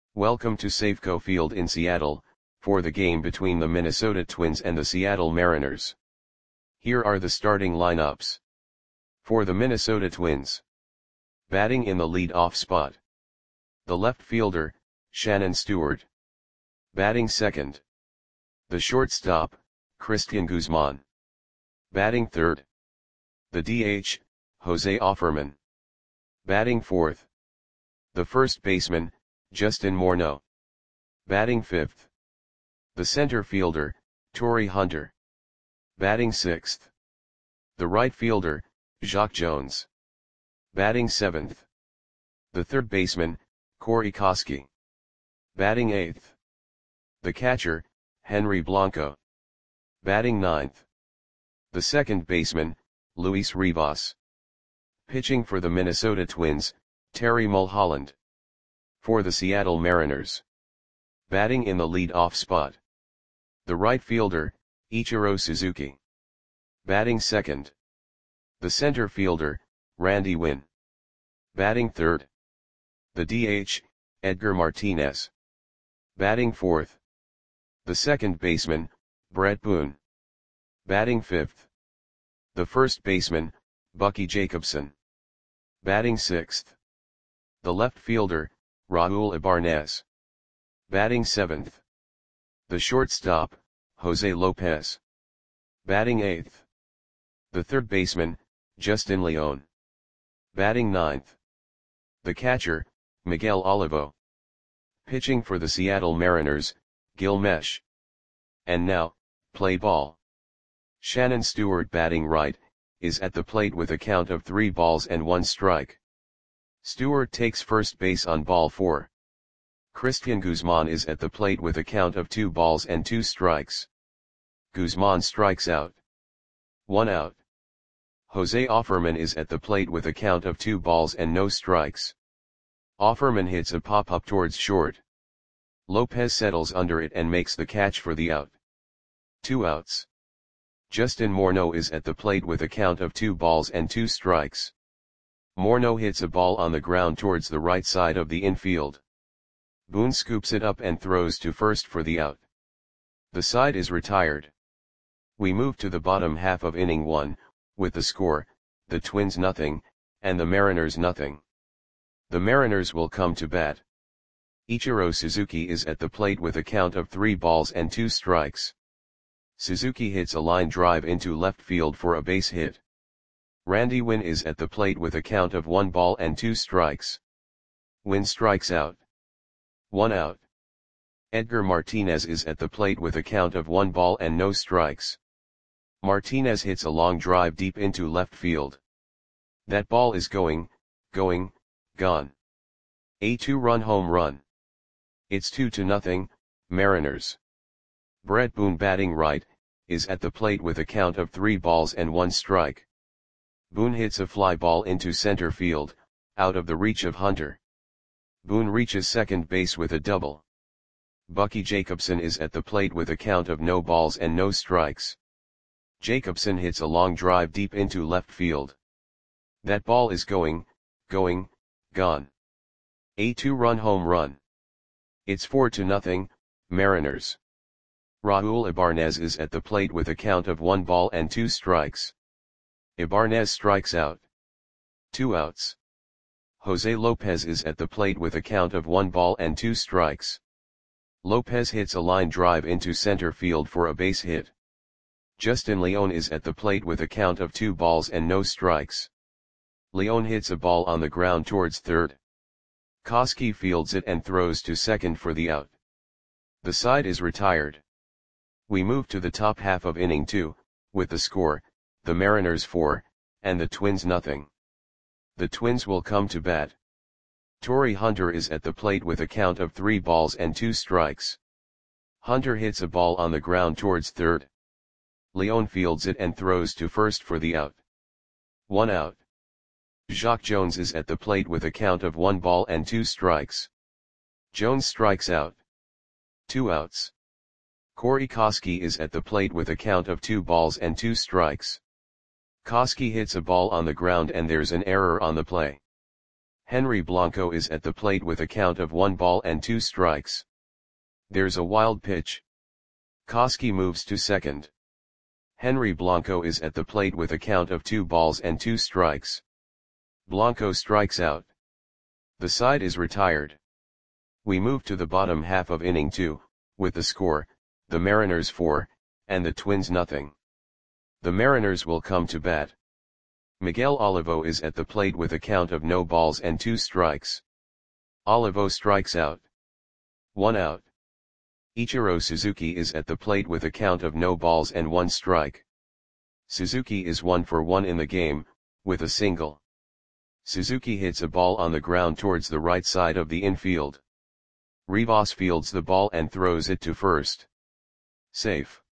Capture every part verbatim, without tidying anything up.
Welcome to Safeco Field in Seattle, for the game between the Minnesota Twins and the Seattle Mariners. Here are the starting lineups. For the Minnesota Twins. Batting in the lead-off spot. The left fielder, Shannon Stewart. Batting second. The shortstop, Cristian Guzman. Batting third. The D H, Jose Offerman. Batting fourth. The first baseman, Justin Morneau. Batting fifth. The center fielder, Torii Hunter. Batting sixth. The right fielder, Jacque Jones. Batting seventh. The third baseman, Corey Koskie. Batting eighth. The catcher, Henry Blanco. Batting ninth. The second baseman, Luis Rivas. Pitching for the Minnesota Twins, Terry Mulholland. For the Seattle Mariners. Batting in the lead-off spot. The right fielder, Ichiro Suzuki. Batting second. The center fielder, Randy Winn. Batting third. The D H, Edgar Martinez. Batting fourth. The second baseman, Bret Boone. Batting fifth. The first baseman, Bucky Jacobson. Batting sixth. The left fielder, Raul Ibanez. Batting seventh. The shortstop, Jose Lopez. Batting eighth. The third baseman, Justin Leone. Batting ninth. The catcher, Miguel Olivo. Pitching for the Seattle Mariners, Gil Meche. And now, play ball. Shannon Stewart batting right, is at the plate with a count of three balls and one strike. Stewart takes first base on ball four. Cristian Guzman is at the plate with a count of two balls and two strikes. Guzman strikes out. One out. Jose Offerman is at the plate with a count of two balls and no strikes. Offerman hits a pop-up towards short. Lopez settles under it and makes the catch for the out. Two outs. Justin Morneau is at the plate with a count of two balls and two strikes. Morneau hits a ball on the ground towards the right side of the infield. Boone scoops it up and throws to first for the out. The side is retired. We move to the bottom half of inning one, with the score, the Twins nothing, and the Mariners nothing. The Mariners will come to bat. Ichiro Suzuki is at the plate with a count of three balls and two strikes. Suzuki hits a line drive into left field for a base hit. Randy Winn is at the plate with a count of one ball and two strikes. Winn strikes out. One out. Edgar Martinez is at the plate with a count of one ball and no strikes. Martinez hits a long drive deep into left field. That ball is going, going, gone. A two-run home run. It's two to nothing, Mariners. Bret Boone batting right, is at the plate with a count of three balls and one strike. Boone hits a fly ball into center field, out of the reach of Hunter. Boone reaches second base with a double. Bucky Jacobson is at the plate with a count of no balls and no strikes. Jacobson hits a long drive deep into left field. That ball is going, going, gone. A two-run home run. It's four to nothing, Mariners. Raul Ibanez is at the plate with a count of one ball and two strikes. Ibanez strikes out. Two outs. Jose Lopez is at the plate with a count of one ball and two strikes. Lopez hits a line drive into center field for a base hit. Justin Leone is at the plate with a count of two balls and no strikes. Leone hits a ball on the ground towards third. Koskie fields it and throws to second for the out. The side is retired. We move to the top half of inning two, with the score, the Mariners four, and the Twins nothing. The Twins will come to bat. Torii Hunter is at the plate with a count of three balls and two strikes. Hunter hits a ball on the ground towards third. Leone fields it and throws to first for the out. One out. Jacque Jones is at the plate with a count of one ball and two strikes. Jones strikes out. Two outs. Corey Koskie is at the plate with a count of two balls and two strikes. Koskie hits a ball on the ground and there's an error on the play. Henry Blanco is at the plate with a count of one ball and two strikes. There's a wild pitch. Koski moves to second. Henry Blanco is at the plate with a count of two balls and two strikes. Blanco strikes out. The side is retired. We move to the bottom half of inning two, with the score, the Mariners four, and the Twins nothing. The Mariners will come to bat. Miguel Olivo is at the plate with a count of no balls and two strikes. Olivo strikes out. One out. Ichiro Suzuki is at the plate with a count of no balls and one strike. Suzuki is one for one in the game, with a single. Suzuki hits a ball on the ground towards the right side of the infield. Rivas fields the ball and throws it to first. Safe.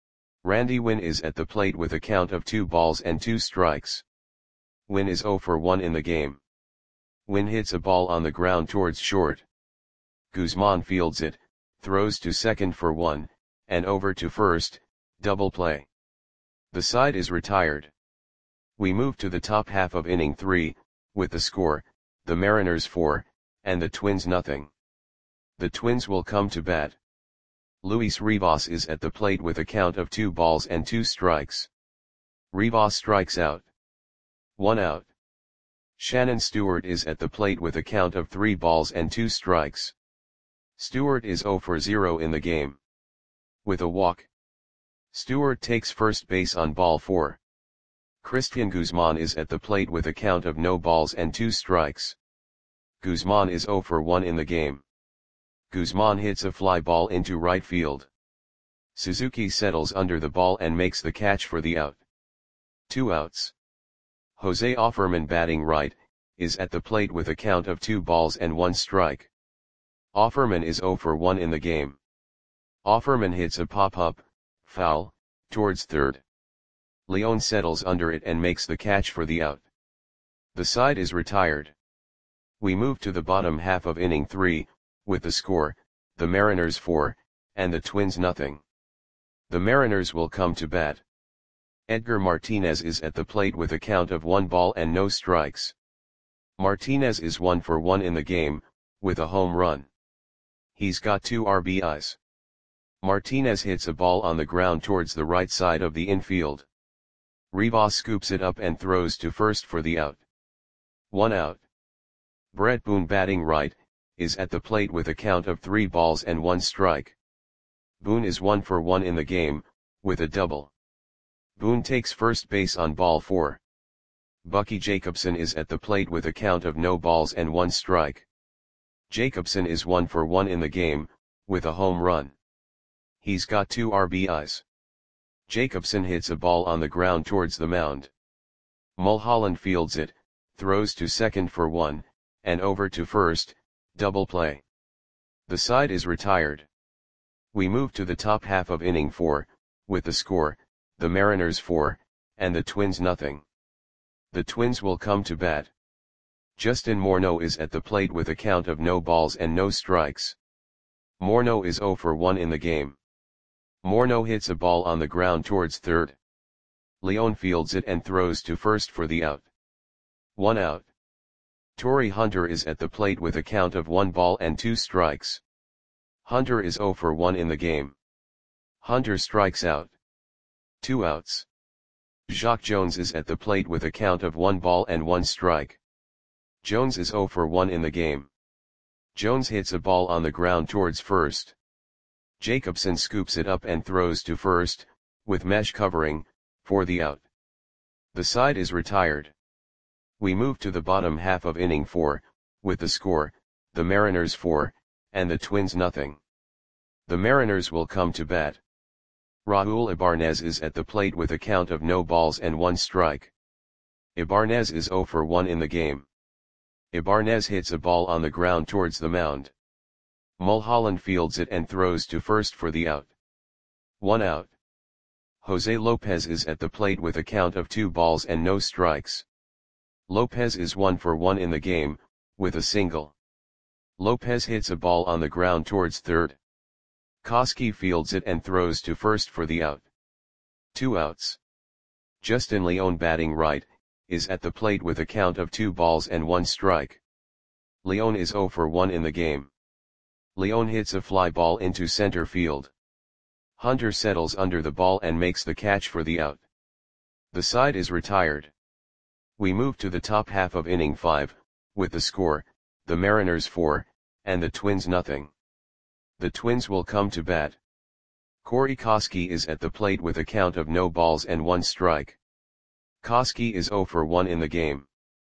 Randy Winn is at the plate with a count of two balls and two strikes. Winn is zero for one in the game. Winn hits a ball on the ground towards short. Guzman fields it, throws to second for one, and over to first, double play. The side is retired. We move to the top half of inning three, with the score, the Mariners four, and the Twins nothing. The Twins will come to bat. Luis Rivas is at the plate with a count of two balls and two strikes. Rivas strikes out. One out. Shannon Stewart is at the plate with a count of three balls and two strikes. Stewart is zero for zero in the game. With a walk. Stewart takes first base on ball four. Christian Guzman is at the plate with a count of no balls and two strikes. Guzman is zero for one in the game. Guzman hits a fly ball into right field. Suzuki settles under the ball and makes the catch for the out. Two outs. Jose Offerman, batting right, is at the plate with a count of two balls and one strike. Offerman is zero for one in the game. Offerman hits a pop-up, foul, towards third. Leon settles under it and makes the catch for the out. The side is retired. We move to the bottom half of inning three, with the score, the Mariners four, and the Twins nothing. The Mariners will come to bat. Edgar Martinez is at the plate with a count of one ball and no strikes. Martinez is one for one in the game, with a home run. He's got two R B Is. Martinez hits a ball on the ground towards the right side of the infield. Rivas scoops it up and throws to first for the out. One out. Brett Boone, batting right, is at the plate with a count of three balls and one strike. Boone is one for one in the game, with a double. Boone takes first base on ball four. Bucky Jacobson is at the plate with a count of no balls and one strike. Jacobson is one for one in the game, with a home run. He's got two R B Is. Jacobson hits a ball on the ground towards the mound. Mulholland fields it, throws to second for one, and over to first, double play. The side is retired. We move to the top half of inning four, with the score, the Mariners four, and the Twins nothing. The Twins will come to bat. Justin Morneau is at the plate with a count of no balls and no strikes. Morneau is zero for one in the game. Morneau hits a ball on the ground towards third. Leon fields it and throws to first for the out. One out. Torrey Hunter is at the plate with a count of one ball and two strikes. Hunter is zero for one in the game. Hunter strikes out. Two outs. Jacque Jones is at the plate with a count of one ball and one strike. Jones is zero for one in the game. Jones hits a ball on the ground towards first. Jacobson scoops it up and throws to first, with mesh covering, for the out. The side is retired. We move to the bottom half of inning four, with the score, the Mariners four, and the Twins nothing. The Mariners will come to bat. Raul Ibanez is at the plate with a count of no balls and one strike. Ibanez is zero for one in the game. Ibanez hits a ball on the ground towards the mound. Mulholland fields it and throws to first for the out. One out. Jose Lopez is at the plate with a count of two balls and no strikes. Lopez is one for one in the game, with a single. Lopez hits a ball on the ground towards third. Koski fields it and throws to first for the out. Two outs. Justin Leon, batting right, is at the plate with a count of two balls and one strike. Leon is zero for one in the game. Leon hits a fly ball into center field. Hunter settles under the ball and makes the catch for the out. The side is retired. We move to the top half of inning five, with the score, the Mariners four, and the Twins nothing. The Twins will come to bat. Corey Koskie is at the plate with a count of no balls and one strike. Koskie is zero for one in the game.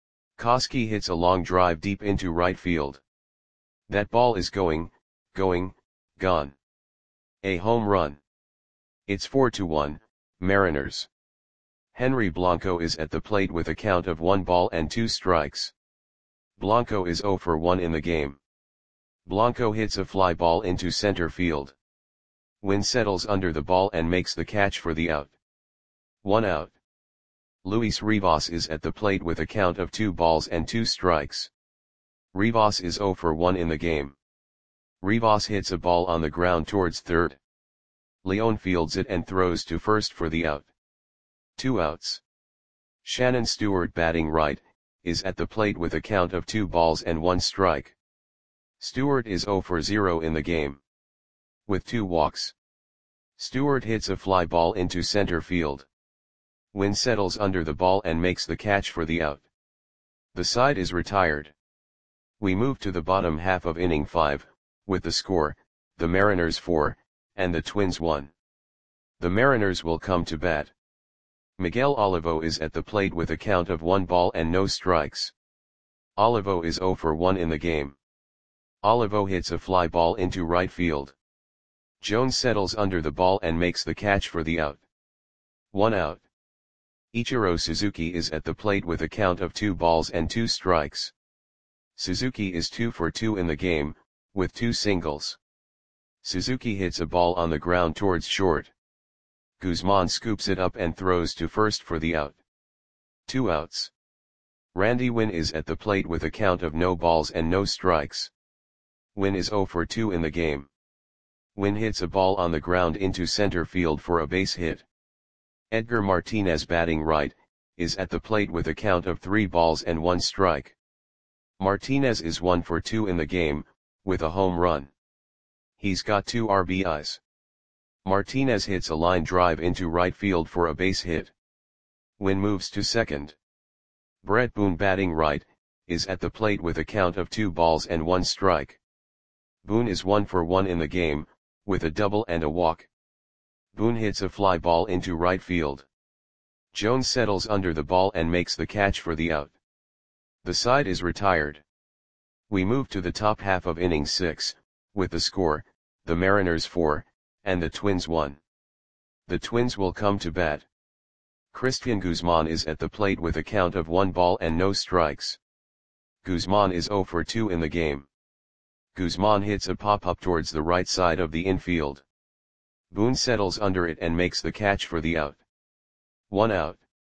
Koskie hits a long drive deep into right field. That ball is going, going, gone. A home run. It's four to one, Mariners. Henry Blanco is at the plate with a count of one ball and two strikes. Blanco is zero for one in the game. Blanco hits a fly ball into center field. Wynn settles under the ball and makes the catch for the out. One out. Luis Rivas is at the plate with a count of two balls and two strikes. Rivas is zero for one in the game. Rivas hits a ball on the ground towards third. Leon fields it and throws to first for the out. Two outs. Shannon Stewart, batting right, is at the plate with a count of two balls and one strike. Stewart is zero for zero in the game. With two walks. Stewart hits a fly ball into center field. Wynn settles under the ball and makes the catch for the out. The side is retired. We move to the bottom half of inning five, with the score, the Mariners four, and the Twins one. The Mariners will come to bat. Miguel Olivo is at the plate with a count of one ball and no strikes. Olivo is zero for one in the game. Olivo hits a fly ball into right field. Jones settles under the ball and makes the catch for the out. One out. Ichiro Suzuki is at the plate with a count of two balls and two strikes. Suzuki is two for two in the game, with two singles. Suzuki hits a ball on the ground towards short. Guzman scoops it up and throws to first for the out. Two outs. Randy Wynn is at the plate with a count of no balls and no strikes. Wynn is zero for two in the game. Wynn hits a ball on the ground into center field for a base hit. Edgar Martinez, batting right, is at the plate with a count of three balls and one strike. Martinez is one for two in the game, with a home run. He's got two R B Is. Martinez hits a line drive into right field for a base hit. Wynn moves to second. Brett Boone, batting right, is at the plate with a count of two balls and one strike. Boone is one for one in the game, with a double and a walk. Boone hits a fly ball into right field. Jones settles under the ball and makes the catch for the out. The side is retired. We move to the top half of inning six, with the score, the Mariners four, and the Twins one. The Twins will come to bat. Christian Guzman is at the plate with a count of one ball and no strikes. Guzman is zero for two in the game. Guzman hits a pop-up towards the right side of the infield. Boone settles under it and makes the catch for the out. One out.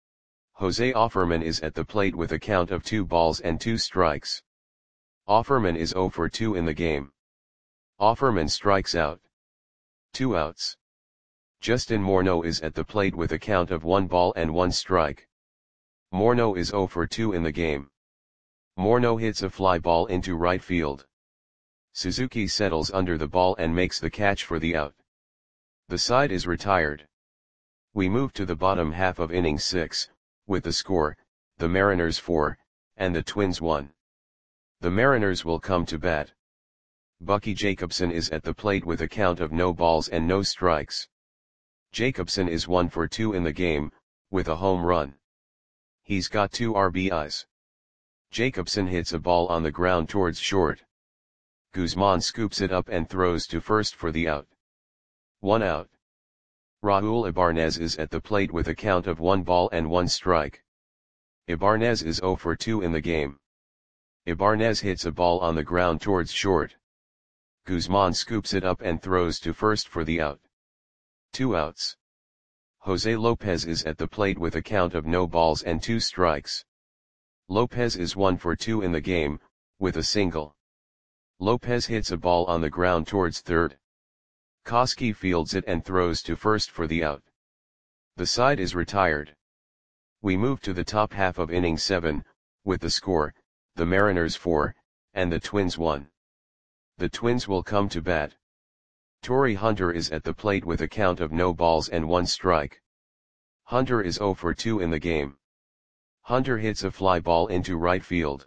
Jose Offerman is at the plate with a count of two balls and two strikes. Offerman is zero for two in the game. Offerman strikes out. Two outs. Justin Morneau is at the plate with a count of one ball and one strike. Morneau is zero for two in the game. Morneau hits a fly ball into right field. Suzuki settles under the ball and makes the catch for the out. The side is retired. We move to the bottom half of inning six, with the score, the Mariners four, and the Twins one. The Mariners will come to bat. Bucky Jacobson is at the plate with a count of no balls and no strikes. Jacobson is one for two in the game, with a home run. He's got two R B Is. Jacobson hits a ball on the ground towards short. Guzman scoops it up and throws to first for the out. One out. Raul Ibanez is at the plate with a count of one ball and one strike. Ibanez is zero for two in the game. Ibanez hits a ball on the ground towards short. Guzman scoops it up and throws to first for the out. Two outs. Jose Lopez is at the plate with a count of no balls and two strikes. Lopez is one for two in the game, with a single. Lopez hits a ball on the ground towards third. Koskie fields it and throws to first for the out. The side is retired. We move to the top half of inning seven, with the score, the Mariners four, and the Twins one. The Twins will come to bat. Torii Hunter is at the plate with a count of no balls and one strike. Hunter is oh for two in the game. Hunter hits a fly ball into right field.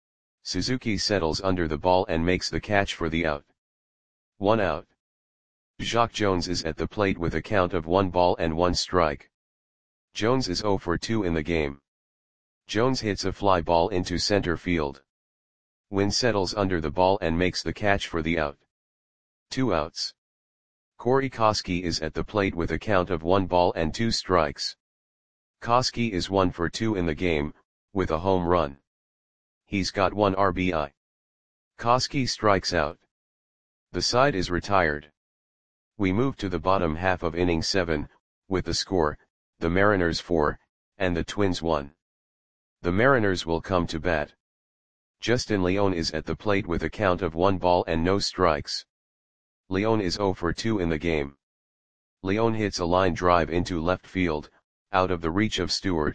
Suzuki settles under the ball and makes the catch for the out. One out. Jacque Jones is at the plate with a count of one ball and one strike. Jones is oh for two in the game. Jones hits a fly ball into center field. Wynn settles under the ball and makes the catch for the out. Two outs. Corey Koskie is at the plate with a count of one ball and two strikes. Koskie is one for two in the game, with a home run. He's got one R B I. Koskie strikes out. The side is retired. We move to the bottom half of inning seven, with the score, the Mariners four, and the Twins one. The Mariners will come to bat. Justin Leone is at the plate with a count of one ball and no strikes. Leone is oh for two in the game. Leone hits a line drive into left field, out of the reach of Stewart.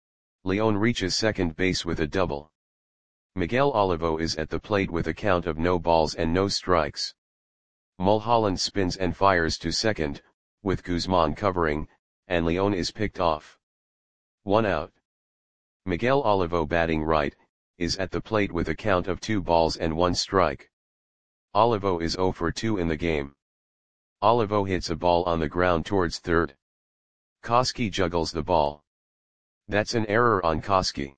Leone reaches second base with a double. Miguel Olivo is at the plate with a count of no balls and no strikes. Mulholland spins and fires to second, with Guzman covering, and Leone is picked off. One out. Miguel Olivo, batting right, is at the plate with a count of two balls and one strike. Olivo is oh for two in the game. Olivo hits a ball on the ground towards third. Koskie juggles the ball. That's an error on Koskie.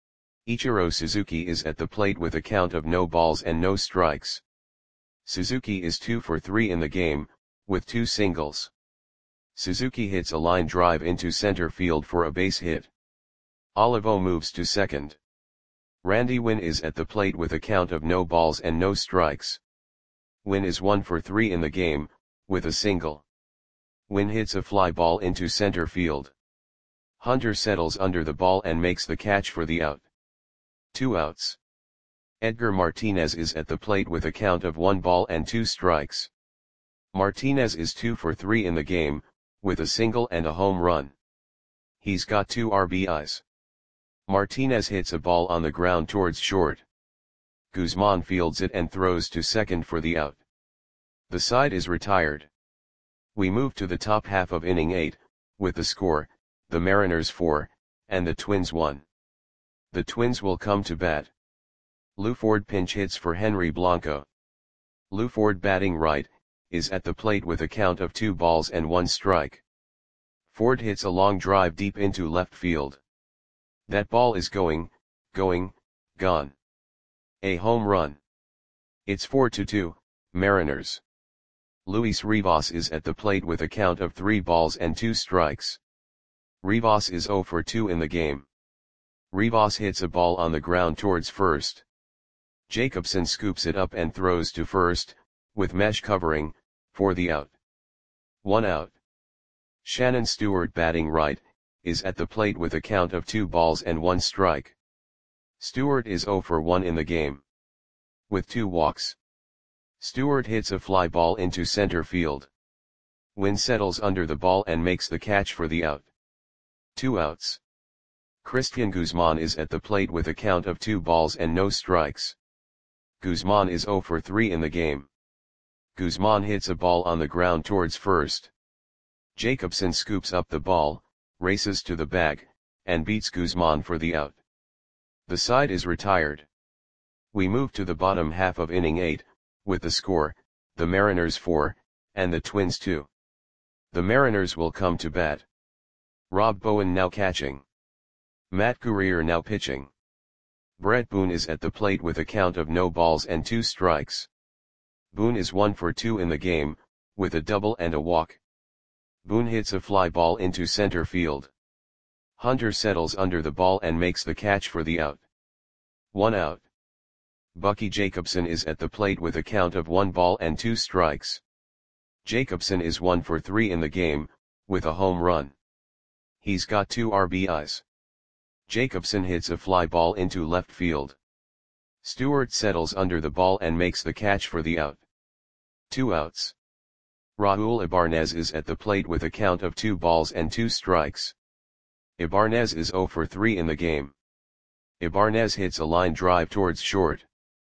Ichiro Suzuki is at the plate with a count of no balls and no strikes. Suzuki is two for three in the game, with two singles. Suzuki hits a line drive into center field for a base hit. Olivo moves to second. Randy Wynn is at the plate with a count of no balls and no strikes. Wynn is one for three in the game, with a single. Wynn hits a fly ball into center field. Hunter settles under the ball and makes the catch for the out. Two outs. Edgar Martinez is at the plate with a count of one ball and two strikes. Martinez is two for three in the game, with a single and a home run. He's got two R B Is. Martinez hits a ball on the ground towards short. Guzman fields it and throws to second for the out. The side is retired. We move to the top half of inning eight, with the score, the Mariners four, and the Twins one. The Twins will come to bat. Lou Ford pinch hits for Henry Blanco. Lou Ford, batting right, is at the plate with a count of two balls and one strike. Ford hits a long drive deep into left field. That ball is going, going, gone. A home run. It's four to two, Mariners. Luis Rivas is at the plate with a count of three balls and two strikes. Rivas is oh for two in the game. Rivas hits a ball on the ground towards first. Jacobson scoops it up and throws to first, with mesh covering, for the out. One out. Shannon Stewart, batting right, is at the plate with a count of two balls and one strike. Stewart is oh for one in the game. With two walks. Stewart hits a fly ball into center field. Wynn settles under the ball and makes the catch for the out. Two outs. Christian Guzman is at the plate with a count of two balls and no strikes. Guzman is oh for three in the game. Guzman hits a ball on the ground towards first. Jacobson scoops up the ball, races to the bag, and beats Guzman for the out. The side is retired. We move to the bottom half of inning eight, with the score, the Mariners four, and the Twins two. The Mariners will come to bat. Rob Bowen now catching. Matt Guerrier now pitching. Brett Boone is at the plate with a count of no balls and two strikes. Boone is one for two in the game, with a double and a walk. Boone hits a fly ball into center field. Hunter settles under the ball and makes the catch for the out. One out. Bucky Jacobson is at the plate with a count of one ball and two strikes. Jacobson is one for three in the game, with a home run. He's got two R B Is. Jacobson hits a fly ball into left field. Stewart settles under the ball and makes the catch for the out. Two outs. Raul Ibanez is at the plate with a count of two balls and two strikes. Ibanez is oh for three in the game. Ibanez hits a line drive towards short.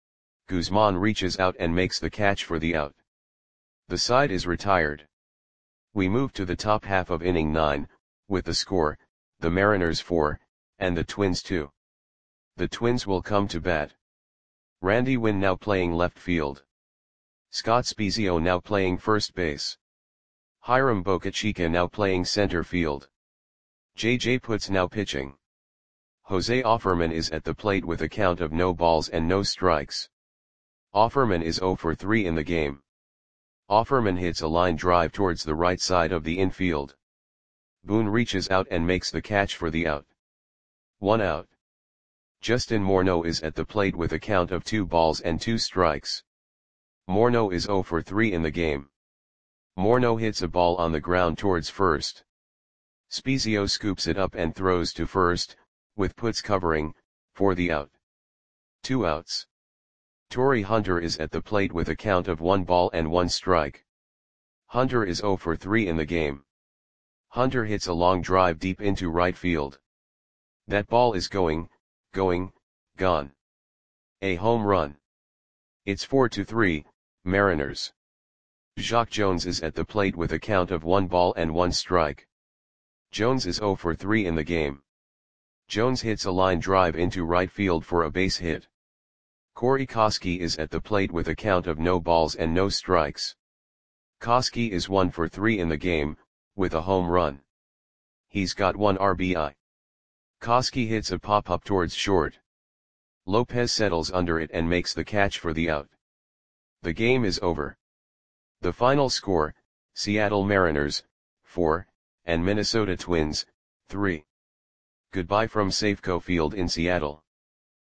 Guzman reaches out and makes the catch for the out. The side is retired. We move to the top half of inning nine, with the score, the Mariners four, and the Twins two. The Twins will come to bat. Randy Winn now playing left field. Scott Spiezio now playing first base. Hiram Bocachica now playing center field. J J Putz now pitching. Jose Offerman is at the plate with a count of no balls and no strikes. Offerman is zero for three in the game. Offerman hits a line drive towards the right side of the infield. Boone reaches out and makes the catch for the out. One out. Justin Morneau is at the plate with a count of two balls and two strikes. Morneau is zero for three in the game. Morneau hits a ball on the ground towards first. Spiezio scoops it up and throws to first, with Putz covering, for the out. Two outs. Torrey Hunter is at the plate with a count of one ball and one strike. Hunter is zero for three in the game. Hunter hits a long drive deep into right field. That ball is going, going, gone. A home run. It's four to three, Mariners. Jacque Jones is at the plate with a count of one ball and one strike. Jones is zero for three in the game. Jones hits a line drive into right field for a base hit. Corey Koskie is at the plate with a count of no balls and no strikes. Koskie is one for three in the game, with a home run. He's got one R B I. Koskie hits a pop-up towards short. Lopez settles under it and makes the catch for the out. The game is over. The final score, Seattle Mariners, four, and Minnesota Twins, three. Goodbye from Safeco Field in Seattle.